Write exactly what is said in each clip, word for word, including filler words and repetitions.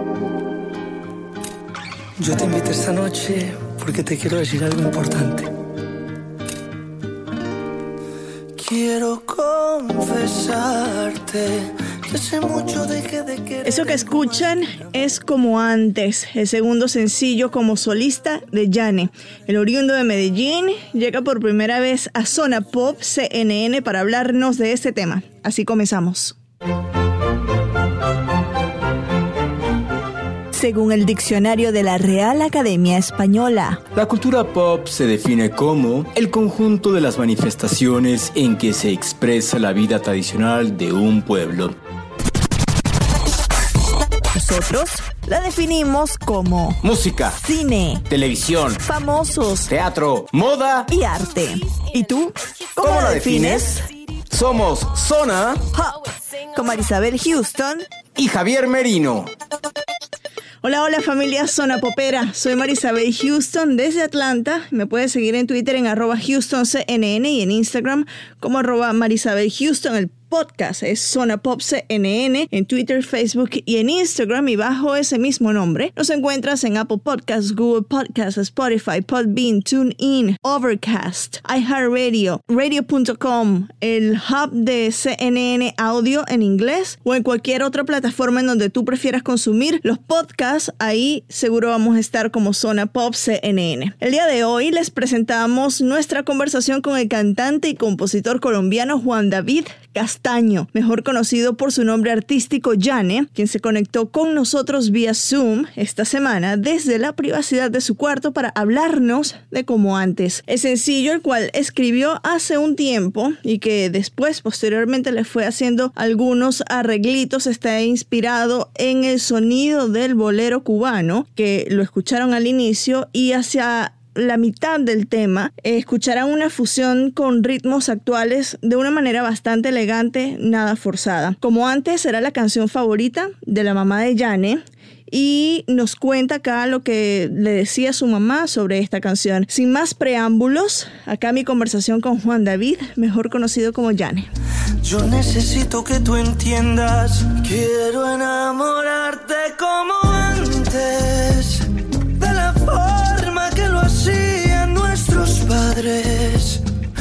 Yo te invito esta noche porque te quiero decir algo importante. Quiero confesarte que hace mucho dejé de querer. Eso que escuchan es Como Antes, el segundo sencillo como solista de Yane. El oriundo de Medellín llega por primera vez a Zona Pop C N N para hablarnos de este tema. Así comenzamos. Según el diccionario de la Real Academia Española, la cultura pop se define como el conjunto de las manifestaciones en que se expresa la vida tradicional de un pueblo. Nosotros la definimos como música, cine, televisión, famosos, teatro, moda y arte. ¿Y tú? ¿Cómo, ¿Cómo la defines? defines? Somos Zona Pop con Marisabel Houston y Javier Merino. Hola, hola familia Zona Popera, soy Marisabel Houston desde Atlanta. Me puedes seguir en Twitter en arroba HoustonCNN y en Instagram como arroba Marisabel Houston. El podcast es Zona Pop C N N en Twitter, Facebook y en Instagram, y bajo ese mismo nombre nos encuentras en Apple Podcasts, Google Podcasts, Spotify, Podbean, TuneIn, Overcast, iHeartRadio, radio punto com, el hub de C N N Audio en inglés, o en cualquier otra plataforma en donde tú prefieras consumir los podcasts. Ahí seguro vamos a estar como Zona Pop C N N. El día de hoy les presentamos nuestra conversación con el cantante y compositor colombiano Juan David Castaño, mejor conocido por su nombre artístico Yane, quien se conectó con nosotros vía Zoom esta semana desde la privacidad de su cuarto para hablarnos de Como Antes, el sencillo el cual escribió hace un tiempo y que después posteriormente le fue haciendo algunos arreglitos. Está inspirado en el sonido del bolero cubano, que lo escucharon al inicio, y hacia la mitad del tema eh, escucharán una fusión con ritmos actuales de una manera bastante elegante, nada forzada. Como Antes será la canción favorita de la mamá de Yane, y nos cuenta acá lo que le decía su mamá sobre esta canción. Sin más preámbulos, acá mi conversación con Juan David, mejor conocido como Yane. Yo necesito que tú entiendas, quiero enamorarte como antes, de la forma que lo hacían nuestros padres.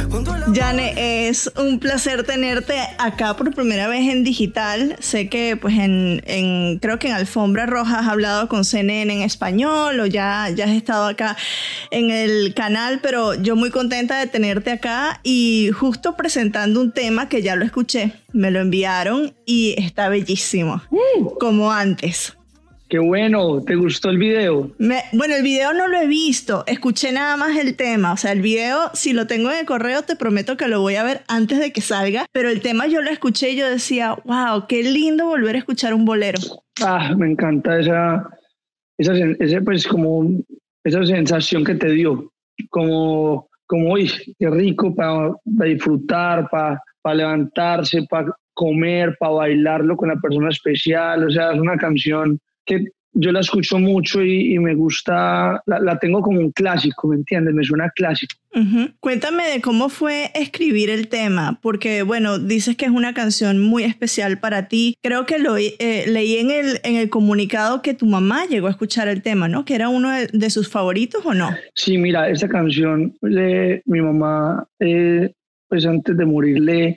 Yane, es un placer tenerte acá por primera vez en digital. Sé que pues en, en creo que en Alfombra Roja has hablado con C N N en español, o ya, ya has estado acá en el canal, pero yo muy contenta de tenerte acá y justo presentando un tema que ya lo escuché, me lo enviaron y está bellísimo, uh. Como Antes. Qué bueno, ¿te gustó el video? Me, bueno, el video no lo he visto, escuché nada más el tema. O sea, el video, si lo tengo en el correo, te prometo que lo voy a ver antes de que salga. Pero el tema yo lo escuché y yo decía, wow, qué lindo volver a escuchar un bolero. Ah, me encanta esa, esa, ese, pues, como, esa sensación que te dio. Como, como uy, qué rico para pa disfrutar, para pa levantarse, para comer, para bailarlo con la persona especial. O sea, es una canción que yo la escucho mucho y, y me gusta, la, la tengo como un clásico, ¿me entiendes? Me suena clásico. Uh-huh. Cuéntame de cómo fue escribir el tema, porque bueno, dices que es una canción muy especial para ti. Creo que lo eh, leí en el, en el comunicado que tu mamá llegó a escuchar el tema, ¿no? Que era uno de, de sus favoritos, ¿o no? Sí, mira, esta canción, le, mi mamá, eh, pues antes de morir, le...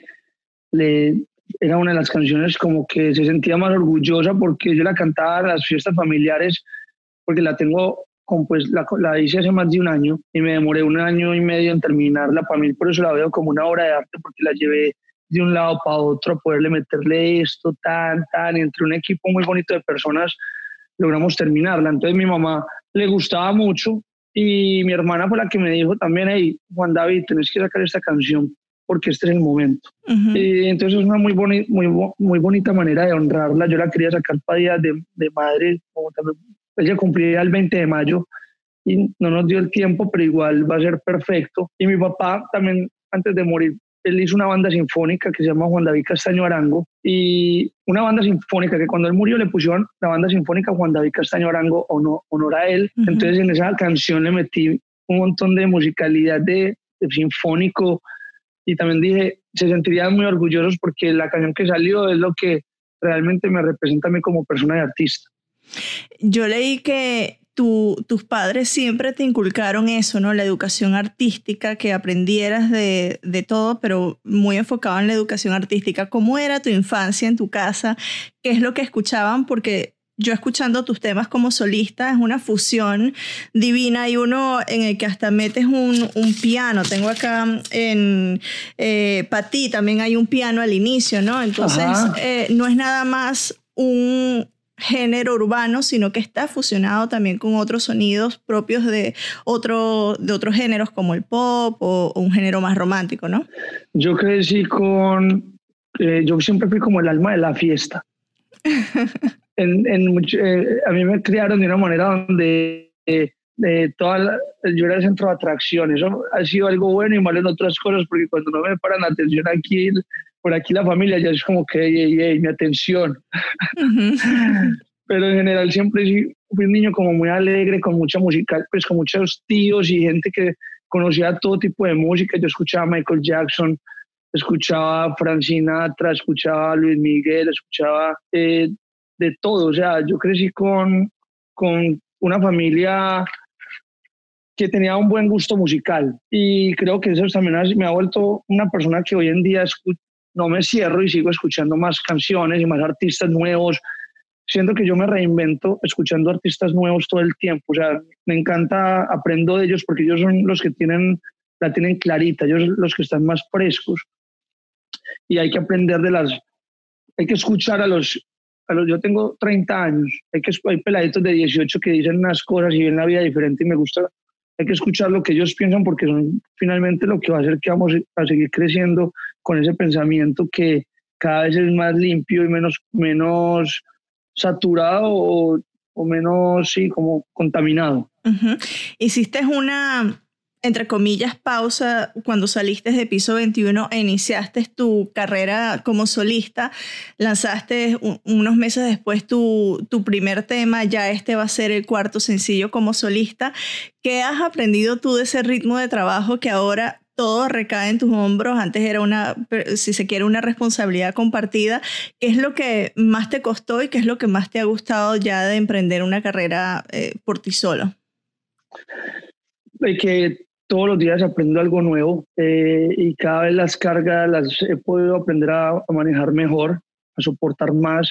le era una de las canciones como que se sentía más orgullosa porque yo la cantaba en las fiestas familiares, porque la tengo, pues la, la hice hace más de un año y me demoré un año y medio en terminarla. Para mí por eso la veo como una obra de arte, porque la llevé de un lado para otro a poderle meterle esto, tan, tan, y entre un equipo muy bonito de personas logramos terminarla. Entonces mi mamá le gustaba mucho y mi hermana fue la que me dijo también, hey, Juan David, tenés que sacar esta canción porque este es el momento. Uh-huh. Y entonces es una muy, boni- muy, muy bonita manera de honrarla. Yo la quería sacar para Día de, de Madre, como también, ella cumplía el veinte de mayo y no nos dio el tiempo, pero igual va a ser perfecto. Y mi papá también, antes de morir, él hizo una banda sinfónica que se llama Juan David Castaño Arango, y una banda sinfónica que cuando él murió le pusieron la banda sinfónica Juan David Castaño Arango, honor, honor a él. Uh-huh. Entonces en esa canción le metí un montón de musicalidad de, de sinfónico. Y también dije, se sentirían muy orgullosos porque la canción que salió es lo que realmente me representa a mí como persona y artista. Yo leí que tu, tus padres siempre te inculcaron eso, ¿no? La educación artística, que aprendieras de, de todo, pero muy enfocado en la educación artística. ¿Cómo era tu infancia en tu casa? ¿Qué es lo que escuchaban? Porque yo escuchando tus temas como solista es una fusión divina. Hay uno en el que hasta metes un, un piano. Tengo acá en eh, para ti también hay un piano al inicio, ¿no? Entonces eh, no es nada más un género urbano, sino que está fusionado también con otros sonidos propios de, otro, de otros géneros como el pop o, o un género más romántico, ¿no? Yo crecí con... Eh, yo siempre fui como el alma de la fiesta. en, en mucho, eh, a mí me criaron de una manera donde eh, eh, toda la, yo era el centro de atracción. Eso ha sido algo bueno y malo en otras cosas, porque cuando no me paran atención aquí, por aquí la familia ya es como que, hey, hey, hey, mi atención. Uh-huh. Pero en general siempre fui un niño como muy alegre, con mucha música, pues con muchos tíos y gente que conocía todo tipo de música. Yo escuchaba Michael Jackson, escuchaba Frank Sinatra, escuchaba Luis Miguel, escuchaba eh, de todo. O sea, yo crecí con, con una familia que tenía un buen gusto musical, y creo que eso también me ha vuelto una persona que hoy en día escucha, no me cierro y sigo escuchando más canciones y más artistas nuevos. Siento que yo me reinvento escuchando artistas nuevos todo el tiempo. O sea, me encanta, aprendo de ellos porque ellos son los que tienen, la tienen clarita, ellos son los que están más frescos. Y hay que aprender de las, hay que escuchar a los, a los yo tengo treinta años, hay, que, hay peladitos de dieciocho que dicen unas cosas y ven la vida diferente y me gusta. Hay que escuchar lo que ellos piensan, porque son finalmente lo que va a hacer que vamos a seguir creciendo con ese pensamiento que cada vez es más limpio y menos, menos saturado o, o menos, sí, como contaminado. Uh-huh. Hiciste una, entre comillas, pausa cuando saliste de Piso veintiuno e iniciaste tu carrera como solista. Lanzaste un, unos meses después tu, tu primer tema, ya este va a ser el cuarto sencillo como solista. ¿Qué has aprendido tú de ese ritmo de trabajo que ahora todo recae en tus hombros? Antes era una, si se quiere, una responsabilidad compartida. ¿Qué es lo que más te costó y qué es lo que más te ha gustado ya de emprender una carrera eh, por ti solo? De que todos los días aprendo algo nuevo eh, y cada vez las cargas las he podido aprender a, a manejar mejor, a soportar más.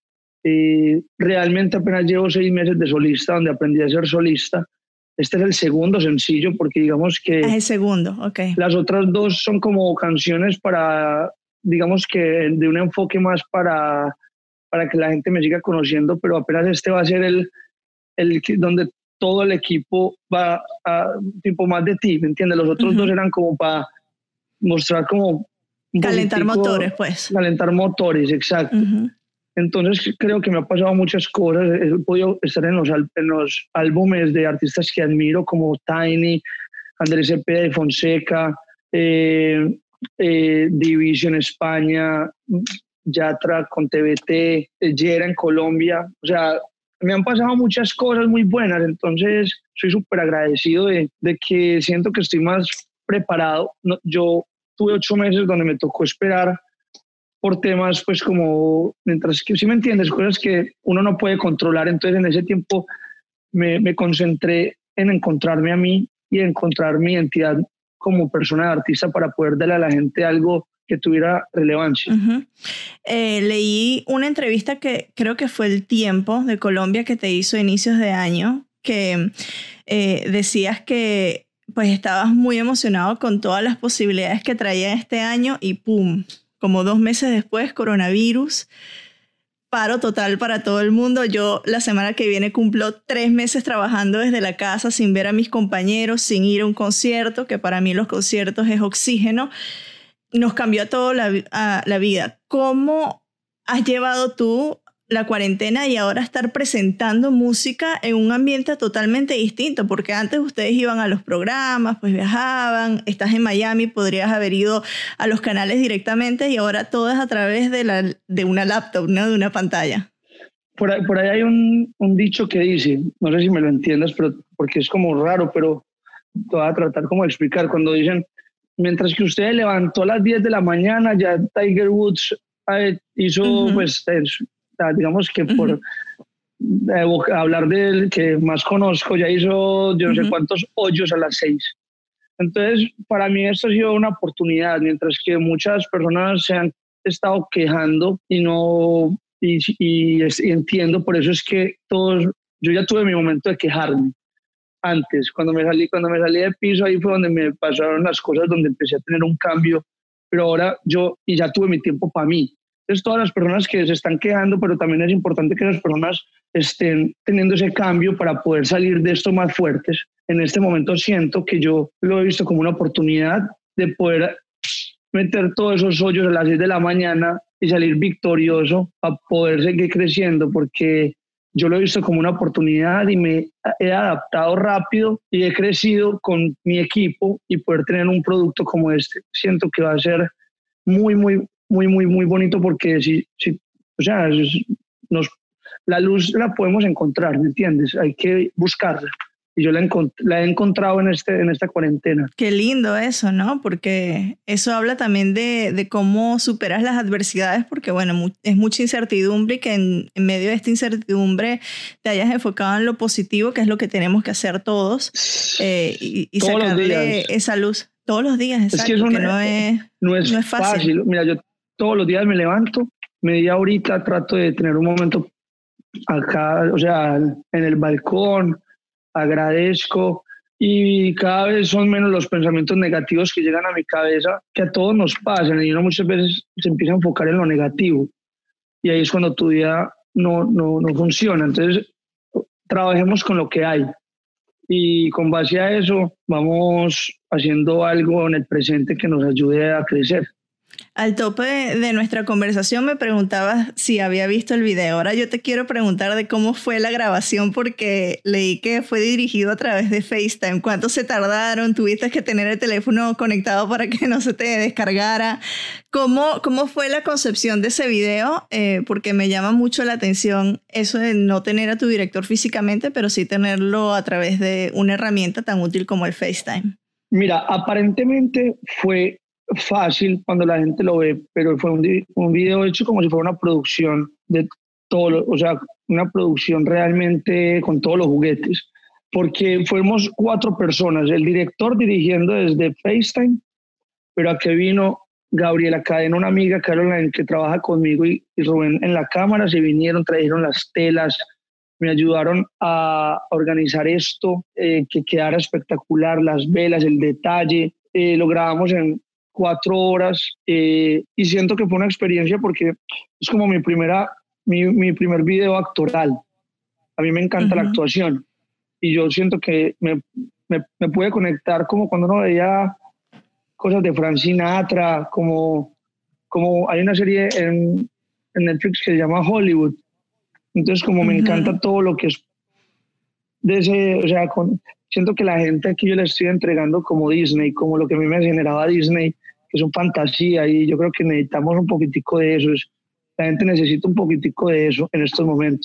Eh, realmente apenas llevo seis meses de solista, donde aprendí a ser solista. Este es el segundo sencillo, porque digamos que... Es el segundo, ok. Las otras dos son como canciones para, digamos que de un enfoque más para, para que la gente me siga conociendo, pero apenas este va a ser el, el donde todo el equipo va a tipo más de ti, ¿me entiendes? Los otros uh-huh. dos eran como para mostrar como... Calentar motores, pues. Calentar motores, exacto. Uh-huh. Entonces creo que me ha pasado muchas cosas. He podido estar en los, en los álbumes de artistas que admiro, como Tiny, Andrés Cepeda de Fonseca, eh, eh, Division España, Yatra con T V T, Yera en Colombia. O sea, me han pasado muchas cosas muy buenas, entonces soy súper agradecido de, de que siento que estoy más preparado. No, yo tuve ocho meses donde me tocó esperar por temas, pues como, mientras que, si me entiendes, cosas que uno no puede controlar. Entonces en ese tiempo me, me concentré en encontrarme a mí y encontrar mi identidad como persona de artista para poder darle a la gente algo que tuviera relevancia. Uh-huh. Eh, leí una entrevista que creo que fue El Tiempo de Colombia que te hizo a inicios de año, que eh, decías que pues estabas muy emocionado con todas las posibilidades que traía este año y ¡pum! Como dos meses después, coronavirus, paro total para todo el mundo. Yo la semana que viene cumplo tres meses trabajando desde la casa sin ver a mis compañeros, sin ir a un concierto, que para mí los conciertos es oxígeno. Nos cambió a todo la, a, la vida. ¿Cómo has llevado tú la cuarentena y ahora estar presentando música en un ambiente totalmente distinto? Porque antes ustedes iban a los programas, pues viajaban, estás en Miami, podrías haber ido a los canales directamente y ahora todo es a través de, la, de una laptop, ¿no? De una pantalla. Por ahí, por ahí hay un, un dicho que dice, no sé si me lo entiendas, pero porque es como raro, pero te voy a tratar como de explicar. Cuando dicen, mientras que usted levantó a las diez de la mañana, ya Tiger Woods eh, hizo, uh-huh. pues, eh, digamos que por, uh-huh. eh, hablar del que más conozco, ya hizo yo no uh-huh. sé cuántos hoyos a las seis. Entonces, para mí esto ha sido una oportunidad, mientras que muchas personas se han estado quejando y no, y, y, y entiendo, por eso es que todos, yo ya tuve mi momento de quejarme. Antes, cuando me salí, cuando me salí de piso, ahí fue donde me pasaron las cosas, donde empecé a tener un cambio, pero ahora yo, y ya tuve mi tiempo para mí. Entonces, todas las personas que se están quejando, pero también es importante que las personas estén teniendo ese cambio para poder salir de esto más fuertes. En este momento siento que yo lo he visto como una oportunidad de poder meter todos esos hoyos a las seis de la mañana y salir victorioso a poder seguir creciendo, porque yo lo he visto como una oportunidad y me he adaptado rápido y he crecido con mi equipo, y poder tener un producto como este siento que va a ser muy, muy, muy, muy, muy bonito, porque si, si, o sea, nos, la luz la podemos encontrar, ¿me entiendes? Hay que buscarla. Y yo la, encont- la he encontrado en, este, en esta cuarentena. Qué lindo eso, ¿no? Porque eso habla también de, de cómo superas las adversidades, porque bueno, mu- es mucha incertidumbre, y que en, en medio de esta incertidumbre te hayas enfocado en lo positivo, que es lo que tenemos que hacer todos, eh, y, y sacarle esa luz. Todos los días, exacto, es que, eso que no, es, no, es no es fácil. fácil. Mira, yo todos los días me levanto, media horita trato de tener un momento acá, o sea, en el balcón, agradezco, y cada vez son menos los pensamientos negativos que llegan a mi cabeza, que a todos nos pasan, y uno muchas veces se empieza a enfocar en lo negativo, y ahí es cuando tu día no, no, no funciona. Entonces, trabajemos con lo que hay, y con base a eso vamos haciendo algo en el presente que nos ayude a crecer. Al tope de nuestra conversación me preguntabas si había visto el video. Ahora yo te quiero preguntar de cómo fue la grabación, porque leí que fue dirigido a través de FaceTime. ¿Cuánto se tardaron? ¿Tuviste que tener el teléfono conectado para que no se te descargara? ¿Cómo, cómo fue la concepción de ese video? Eh, porque me llama mucho la atención eso de no tener a tu director físicamente, pero sí tenerlo a través de una herramienta tan útil como el FaceTime. Mira, aparentemente fue fácil cuando la gente lo ve, pero fue un, un video hecho como si fuera una producción de todo, lo, o sea, una producción realmente con todos los juguetes, porque fuimos cuatro personas, el director dirigiendo desde FaceTime, pero aquí vino Gabriela Cadena, una amiga, Caroline, que trabaja conmigo, y, y Rubén en la cámara. Se vinieron, trajeron las telas, me ayudaron a organizar esto, eh, que quedara espectacular, las velas, el detalle. Eh, lo grabamos en cuatro horas, eh, y siento que fue una experiencia, porque es como mi, primera, mi, mi primer video actoral. A mí me encanta uh-huh. la actuación, y yo siento que me, me, me puede conectar como cuando uno veía cosas de Frank Sinatra, como, como hay una serie en, en Netflix que se llama Hollywood. Entonces, como uh-huh. me encanta todo lo que es de ese, o sea, con, siento que la gente aquí yo le estoy entregando como Disney, como lo que a mí me generaba Disney, que son fantasía, y yo creo que necesitamos un poquitico de eso. La gente necesita un poquitico de eso en estos momentos.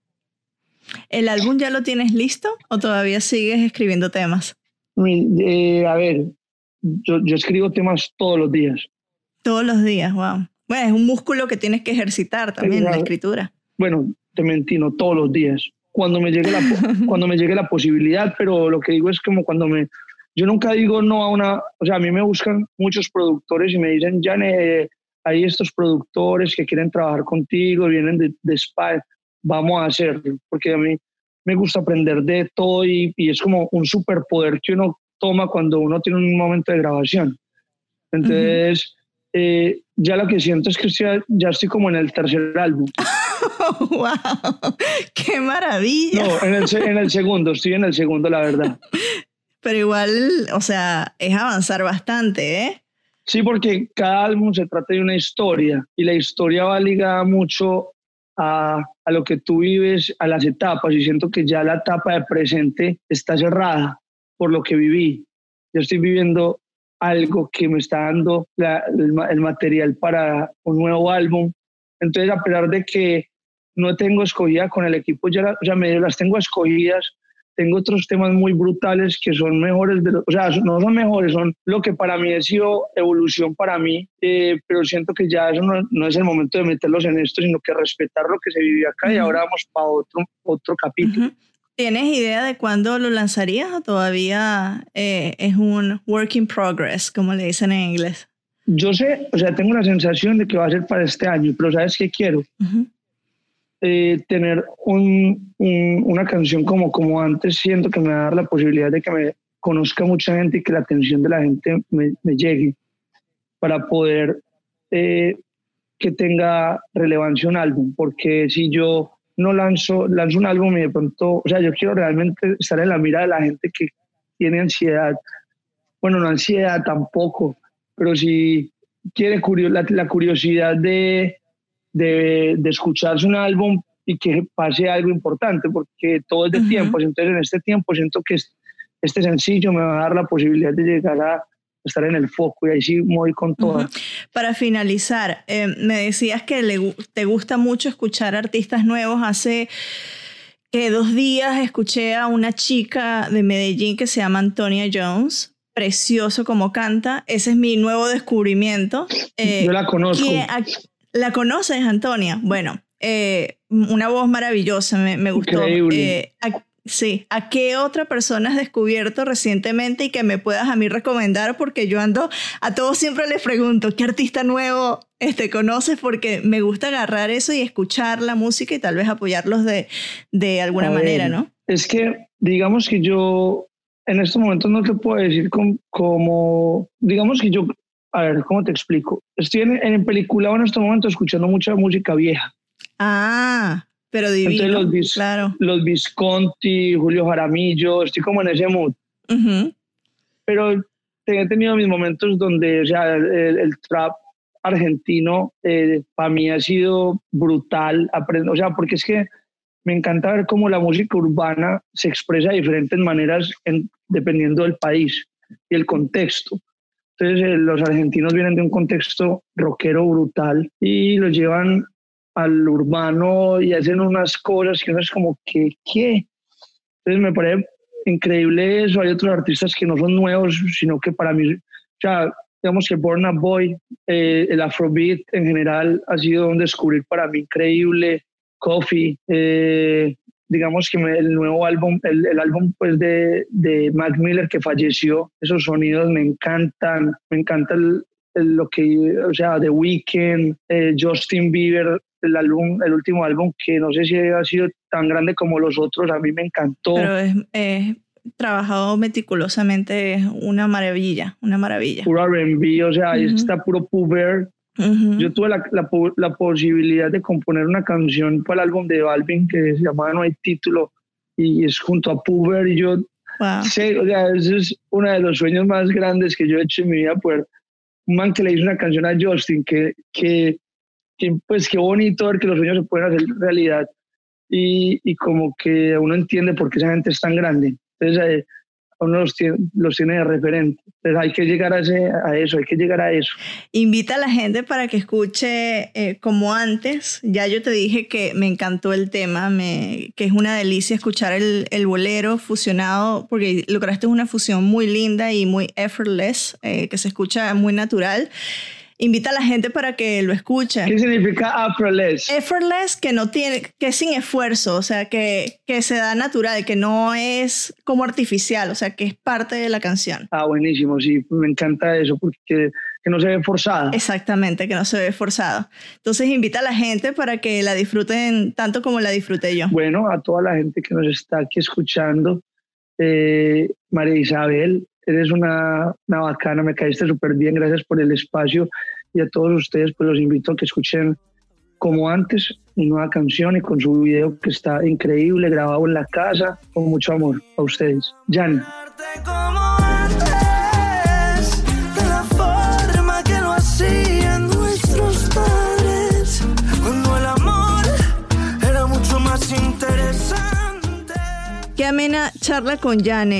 ¿El álbum ya lo tienes listo o todavía sigues escribiendo temas? Eh, a ver, yo, yo escribo temas todos los días. Todos los días, wow. Bueno, es un músculo que tienes que ejercitar también, la escritura. Bueno, te mentí, no todos los días. Cuando me llegue la, cuando me llegue la posibilidad, pero lo que digo es como cuando me... Yo nunca digo no a una... O sea, a mí me buscan muchos productores y me dicen, Jane, hay estos productores que quieren trabajar contigo, vienen de, de Spy, vamos a hacerlo. Porque a mí me gusta aprender de todo, y, y es como un superpoder que uno toma cuando uno tiene un momento de grabación. Entonces, uh-huh. eh, ya lo que siento es que estoy, ya estoy como en el tercer álbum. Oh, ¡wow! ¡Qué maravilla! No, en el, en el segundo, estoy en el segundo, la verdad. Pero igual, o sea, es avanzar bastante, ¿eh? Sí, porque cada álbum se trata de una historia, y la historia va ligada mucho a, a lo que tú vives, a las etapas, y siento que ya la etapa de presente está cerrada por lo que viví. Yo estoy viviendo algo que me está dando la, el, el material para un nuevo álbum. Entonces, a pesar de que no tengo escogida con el equipo, ya, la, o sea, me las tengo escogidas, tengo otros temas muy brutales que son mejores, de lo, o sea, no son mejores, son lo que para mí ha sido evolución para mí, eh, pero siento que ya eso no, no es el momento de meterlos en esto, sino que respetar lo que se vivió acá. Uh-huh. Y ahora vamos para otro, otro capítulo. Uh-huh. ¿Tienes idea de cuándo lo lanzarías o todavía eh, es un work in progress, como le dicen en inglés? Yo sé, o sea, tengo la sensación de que va a ser para este año, pero ¿sabes qué quiero? Uh-huh. Eh, tener un, un, una canción como, como antes. Siento que me va a dar la posibilidad de que me conozca mucha gente y que la atención de la gente me, me llegue para poder eh, que tenga relevancia un álbum, porque si yo no lanzo, lanzo un álbum y de pronto, o sea, yo quiero realmente estar en la mira de la gente que tiene ansiedad, bueno, no ansiedad tampoco, pero si quiere curio, la, la curiosidad de, de, de escucharse un álbum y que pase algo importante, porque todo es de uh-huh. tiempo. Entonces en este tiempo siento que este sencillo me va a dar la posibilidad de llegar a estar en el foco, y ahí sí voy con todo. Uh-huh. Para finalizar, eh, me decías que le, te gusta mucho escuchar artistas nuevos. Hace que dos días escuché a una chica de Medellín que se llama Antonia Jones. Precioso como canta. Ese es mi nuevo descubrimiento. Eh, Yo la conozco. A, ¿La conoces, Antonia? Bueno, eh, una voz maravillosa, me, me gustó. Increíble. Eh, a, sí. ¿A qué otra persona has descubierto recientemente y que me puedas a mí recomendar? Porque yo ando, a todos siempre les pregunto, ¿qué artista nuevo este, conoces? Porque me gusta agarrar eso y escuchar la música y tal vez apoyarlos de, de alguna a manera, ver, ¿no? Es que, digamos que yo en estos momentos no te puedo decir como, como digamos que yo, a ver, ¿cómo te explico? Estoy en, en película en estos momentos escuchando mucha música vieja. Ah, pero divino. Entonces los, Vis, claro. los Visconti, Julio Jaramillo, estoy como en ese mood. Uh-huh. Pero he tenido mis momentos donde, o sea, el, el trap argentino eh, para mí ha sido brutal. Aprendo, o sea, porque es que me encanta ver cómo la música urbana se expresa de diferentes maneras en, dependiendo del país y el contexto. Entonces eh, los argentinos vienen de un contexto rockero brutal y los llevan al urbano y hacen unas cosas que uno es como que, ¿qué? Entonces me parece increíble eso. Hay otros artistas que no son nuevos, sino que para mí, o sea, digamos que Burna Boy, eh, el Afrobeat en general ha sido un descubrir para mí increíble. Coffee, eh, digamos que me, el nuevo álbum, el, el álbum pues de, de Mac Miller que falleció, esos sonidos me encantan, me encanta el, el, lo que, o sea, The Weeknd, eh, Justin Bieber, el álbum, el último álbum que no sé si ha sido tan grande como los otros, a mí me encantó. Pero es, es trabajado meticulosamente, es una maravilla, una maravilla. Puro R and B, o sea, uh-huh. ahí está puro puber. Uh-huh. Yo tuve la, la, la posibilidad de componer una canción para el álbum de Balvin que se llamaba No hay título y es junto a Puber y yo wow. sé, o sea, ese es uno de los sueños más grandes que yo he hecho en mi vida, poder un man que le hizo una canción a Justin que, que, que pues qué bonito ver que los sueños se pueden hacer realidad y, y como que uno entiende por qué esa gente es tan grande. Entonces eh, uno los tiene, los tiene de referente. Entonces hay que llegar a, ese, a eso, hay que llegar a eso. Invita a la gente para que escuche eh, como antes. Ya yo te dije que me encantó el tema, me, que es una delicia escuchar el, el bolero fusionado, porque lograste una fusión muy linda y muy effortless, eh, que se escucha muy natural. Invita a la gente para que lo escuche. ¿Qué significa effortless? Effortless, que no tiene, que es sin esfuerzo, o sea, que, que se da natural, que no es como artificial, o sea, que es parte de la canción. Ah, buenísimo, sí, me encanta eso, porque que no se ve forzada. Exactamente, que no se ve forzado. Entonces invita a la gente para que la disfruten tanto como la disfruté yo. Bueno, a toda la gente que nos está aquí escuchando, eh, María Isabel, eres una, una bacana, me caíste súper bien, gracias por el espacio y a todos ustedes pues los invito a que escuchen Como Antes, mi nueva canción y con su video que está increíble, grabado en la casa, con mucho amor a ustedes. Jan. Como antes, de la forma que lo hacían nuestros padres, cuando el amor era mucho más interesante. Qué amena charla con Yane.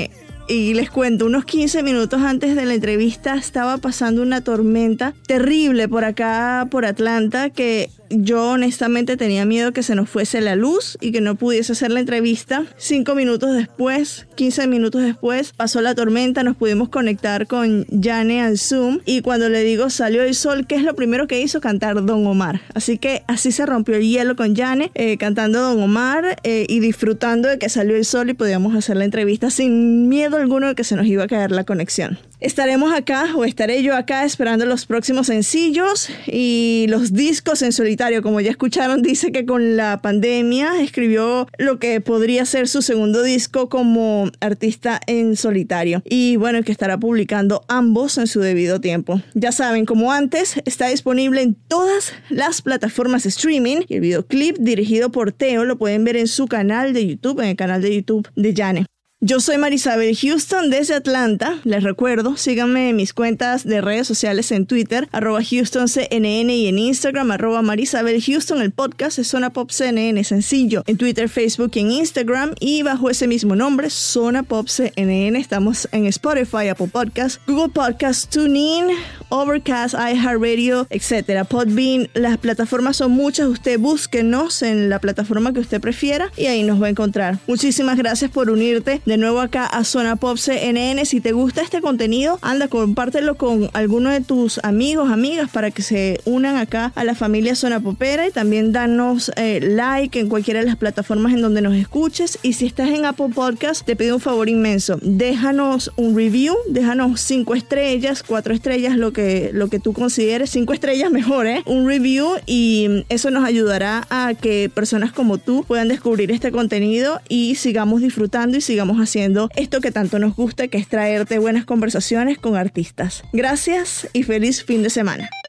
y les cuento, unos quince minutos antes de la entrevista estaba pasando una tormenta terrible por acá, por Atlanta, que yo honestamente tenía miedo que se nos fuese la luz y que no pudiese hacer la entrevista. Cinco minutos después, quince minutos después, pasó la tormenta, nos pudimos conectar con Yane al Zoom y cuando le digo salió el sol, ¿qué es lo primero que hizo? Cantar Don Omar. Así que así se rompió el hielo con Yane, eh, cantando Don Omar eh, y disfrutando de que salió el sol y podíamos hacer la entrevista sin miedo alguno de que se nos iba a caer la conexión. Estaremos acá, o estaré yo acá esperando los próximos sencillos y los discos en solitario. Como ya escucharon, dice que con la pandemia escribió lo que podría ser su segundo disco como artista en solitario. Y bueno, que estará publicando ambos en su debido tiempo. Ya saben, como antes, está disponible en todas las plataformas de streaming. Y el videoclip dirigido por Teo lo pueden ver en su canal de YouTube, en el canal de YouTube de Yane. Yo soy Marisabel Houston desde Atlanta. Les recuerdo, síganme en mis cuentas de redes sociales en Twitter, arroba HoustonCNN y en Instagram, arroba Marisabel Houston. El podcast es Zona Pop C N N, sencillo. En Twitter, Facebook y en Instagram y bajo ese mismo nombre, Zona Pop C N N. Estamos en Spotify, Apple Podcasts, Google Podcasts, TuneIn, Overcast, iHeartRadio, etcétera. Podbean, las plataformas son muchas. Usted búsquenos en la plataforma que usted prefiera y ahí nos va a encontrar. Muchísimas gracias por unirte de nuevo acá a Zona Pop C N N. Si te gusta este contenido, anda, compártelo con alguno de tus amigos, amigas, para que se unan acá a la familia Zona Popera y también danos eh, like en cualquiera de las plataformas en donde nos escuches. Y si estás en Apple Podcast, te pido un favor inmenso. Déjanos un review, déjanos cinco estrellas, cuatro estrellas, lo que, lo que tú consideres, cinco estrellas mejor, ¿eh? Un review y eso nos ayudará a que personas como tú puedan descubrir este contenido y sigamos disfrutando y sigamos haciendo esto que tanto nos gusta, que es traerte buenas conversaciones con artistas. Gracias y feliz fin de semana.